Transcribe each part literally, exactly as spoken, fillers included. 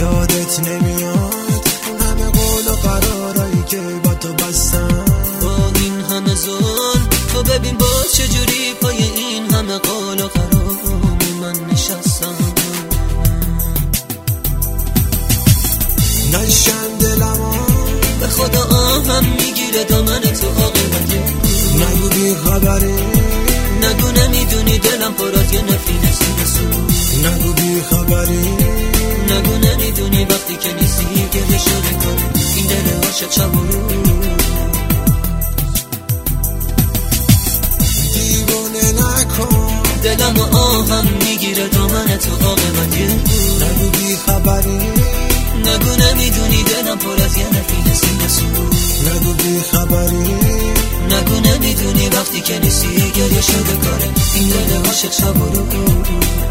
یادت نمیاد اون همه قول و قرارایی که با تو بستم، با این همه ظلم تو ببین با چجوری پای این همه قول و قرار من نشستم. نشن دلمو به خدا آهم میگیره دامن تو عاقبته، نگو بی خبری، نگو نمیدونی دلم پر از یه نفرین سو، نگو بی خبری، نگو نمیدونی وقتی که نیستی گله شده کنه این دل عاشق شب و روز. دیوونه نکن دلم آهم میگیره دامن تو عاقبته، نگو بی خبری، نگو نمیدونی دلم پر از یه نفرین سو، نگو بی خبری، نگو نمیدونی وقتی که نیستی گریه شده کاره این دل عاشق شب و روز.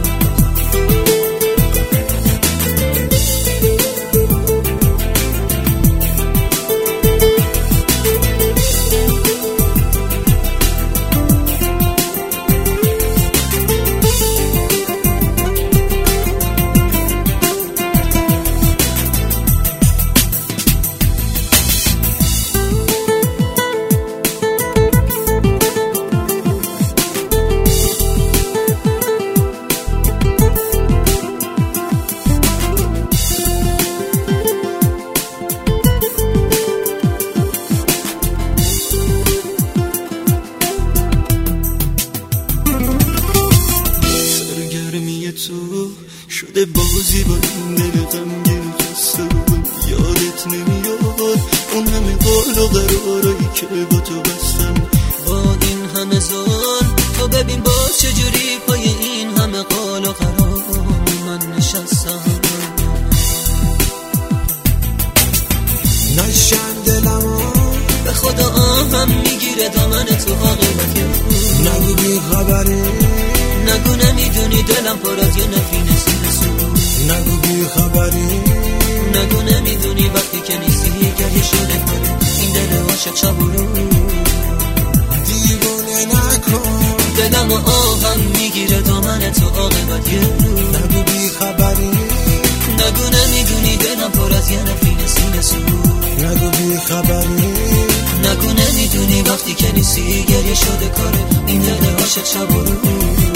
تو شده بازی با این دل غمگین خسته، یادت نمیاد اون همه قول و قرارایی که با تو بستم، با این همه ظلم تو ببین با چجوری پای این همه قول و قرار من نشستم. نشن دلمو به خدا آهم میگیره دامن تو عاقبته، نگو بی خبری، نگو نمیدونی دلم پر از یه نفرین سو، نگو بی خبری، نگو نمیدونی وقتی که نیستی گریه شده کنه این دل عاشق شب و روز. دیوونه نکن دلم آهم میگیره دامن تو عاقبت یه روز، نگو بی خبری، نگو نمیدونی دلم پر از یه نفرین سو، نگو بی خبری، نگو نمیدونی وقتی که نیستی گریه شده کاره این دل عاشق شب و روز.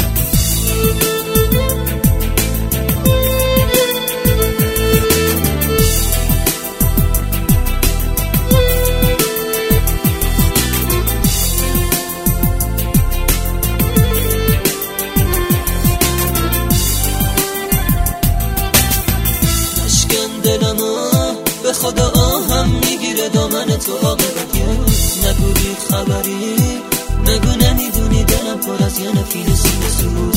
به خدا آهم میگیره دامن تو عاقبت یه روز، نگو بی خبری، نگو نمیدونی دلم پر از یه نفرین سو،